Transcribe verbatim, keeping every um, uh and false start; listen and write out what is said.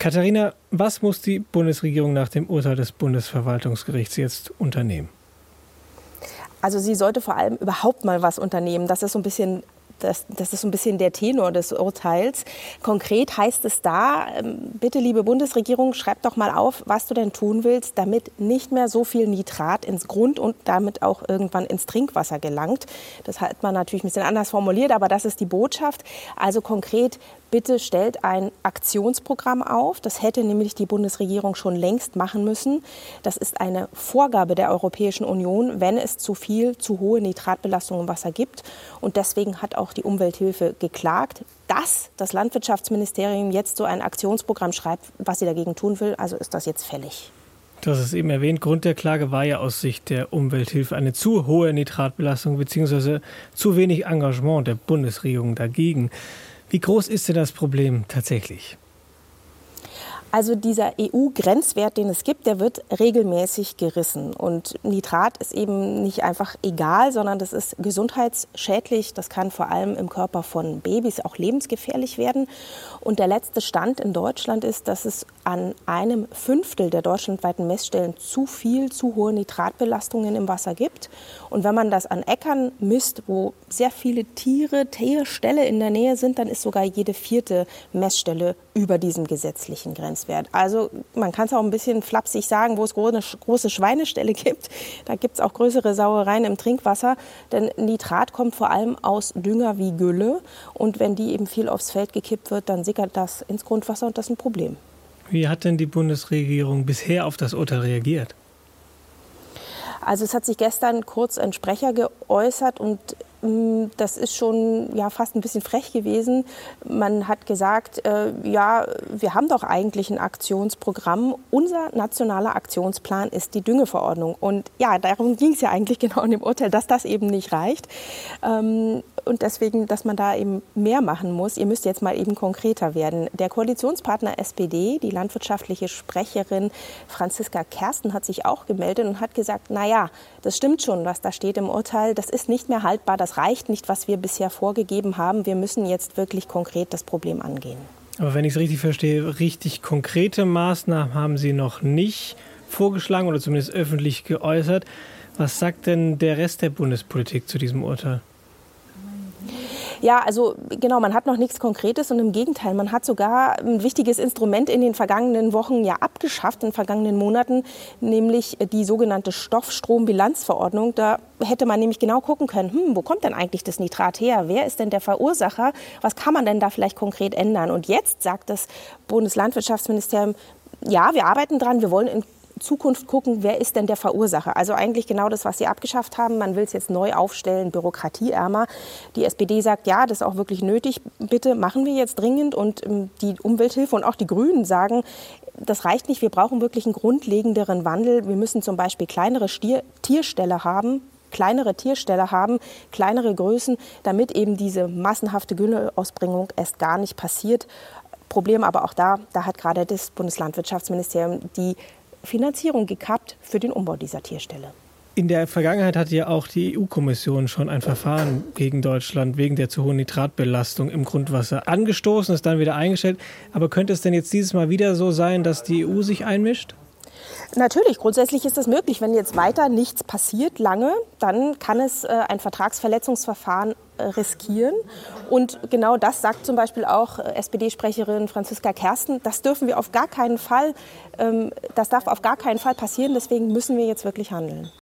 Katharina, was muss die Bundesregierung nach dem Urteil des Bundesverwaltungsgerichts jetzt unternehmen? Also sie sollte vor allem überhaupt mal was unternehmen. Das ist so ein bisschen Das, das ist so ein bisschen der Tenor des Urteils. Konkret heißt es da, bitte liebe Bundesregierung, schreib doch mal auf, was du denn tun willst, damit nicht mehr so viel Nitrat ins Grund- und damit auch irgendwann ins Trinkwasser gelangt. Das hat man natürlich ein bisschen anders formuliert, aber das ist die Botschaft. Also konkret, bitte stellt ein Aktionsprogramm auf. Das hätte nämlich die Bundesregierung schon längst machen müssen. Das ist eine Vorgabe der Europäischen Union, wenn es zu viel, zu hohe Nitratbelastung im Wasser gibt. Und deswegen hat auch die Umwelthilfe geklagt, dass das Landwirtschaftsministerium jetzt so ein Aktionsprogramm schreibt, was sie dagegen tun will. Also ist das jetzt fällig. Du hast es eben erwähnt, Grund der Klage war ja aus Sicht der Umwelthilfe eine zu hohe Nitratbelastung bzw. zu wenig Engagement der Bundesregierung dagegen. Wie groß ist denn das Problem tatsächlich? Also dieser E U-Grenzwert, den es gibt, der wird regelmäßig gerissen. Und Nitrat ist eben nicht einfach egal, sondern das ist gesundheitsschädlich. Das kann vor allem im Körper von Babys auch lebensgefährlich werden. Und der letzte Stand in Deutschland ist, dass es an einem Fünftel der deutschlandweiten Messstellen zu viel, zu hohe Nitratbelastungen im Wasser gibt. Und wenn man das an Äckern misst, wo sehr viele Tiere, Tierställe in der Nähe sind, dann ist sogar jede vierte Messstelle über diesem gesetzlichen Grenzwert. Also man kann es auch ein bisschen flapsig sagen, wo es große, große Schweineställe gibt. Da gibt es auch größere Sauereien im Trinkwasser. Denn Nitrat kommt vor allem aus Dünger wie Gülle. Und wenn die eben viel aufs Feld gekippt wird, dann sickert das ins Grundwasser und das ist ein Problem. Wie hat denn die Bundesregierung bisher auf das Urteil reagiert? Also es hat sich gestern kurz ein Sprecher geäußert und das ist schon ja, fast ein bisschen frech gewesen. Man hat gesagt, äh, ja, wir haben doch eigentlich ein Aktionsprogramm. Unser nationaler Aktionsplan ist die Düngeverordnung. Und ja, darum ging es ja eigentlich genau in dem Urteil, dass das eben nicht reicht. Ähm, und deswegen, dass man da eben mehr machen muss. Ihr müsst jetzt mal eben konkreter werden. Der Koalitionspartner S P D, die landwirtschaftliche Sprecherin Franziska Kersten, hat sich auch gemeldet und hat gesagt, naja, das stimmt schon, was da steht im Urteil. Das ist nicht mehr haltbar. Das reicht nicht, was wir bisher vorgegeben haben. Wir müssen jetzt wirklich konkret das Problem angehen. Aber wenn ich es richtig verstehe, richtig konkrete Maßnahmen haben Sie noch nicht vorgeschlagen oder zumindest öffentlich geäußert. Was sagt denn der Rest der Bundespolitik zu diesem Urteil? Ja, also genau, man hat noch nichts Konkretes und im Gegenteil, man hat sogar ein wichtiges Instrument in den vergangenen Wochen ja abgeschafft, in den vergangenen Monaten, nämlich die sogenannte Stoffstrombilanzverordnung. Da hätte man nämlich genau gucken können, hm, wo kommt denn eigentlich das Nitrat her? Wer ist denn der Verursacher? Was kann man denn da vielleicht konkret ändern? Und jetzt sagt das Bundeslandwirtschaftsministerium, ja, wir arbeiten dran, wir wollen in Zukunft gucken, wer ist denn der Verursacher? Also eigentlich genau das, was sie abgeschafft haben. Man will es jetzt neu aufstellen, bürokratieärmer. Die S P D sagt, ja, das ist auch wirklich nötig. Bitte machen wir jetzt dringend. Und ähm, die Umwelthilfe und auch die Grünen sagen, das reicht nicht. Wir brauchen wirklich einen grundlegenderen Wandel. Wir müssen zum Beispiel kleinere Stier- Tierställe haben, kleinere Tierställe haben, kleinere Größen, damit eben diese massenhafte Gülleausbringung erst gar nicht passiert. Problem aber auch da, da hat gerade das Bundeslandwirtschaftsministerium die Finanzierung gekappt für den Umbau dieser Tierställe. In der Vergangenheit hatte ja auch die E U-Kommission schon ein Verfahren gegen Deutschland wegen der zu hohen Nitratbelastung im Grundwasser angestoßen, ist dann wieder eingestellt. Aber könnte es denn jetzt dieses Mal wieder so sein, dass die E U sich einmischt? Natürlich, grundsätzlich ist das möglich. Wenn jetzt weiter nichts passiert lange, dann kann es äh, ein Vertragsverletzungsverfahren äh, riskieren. Und genau das sagt zum Beispiel auch äh, S P D-Sprecherin Franziska Kersten. Das dürfen wir auf gar keinen Fall, ähm, das darf auf gar keinen Fall passieren. Deswegen müssen wir jetzt wirklich handeln.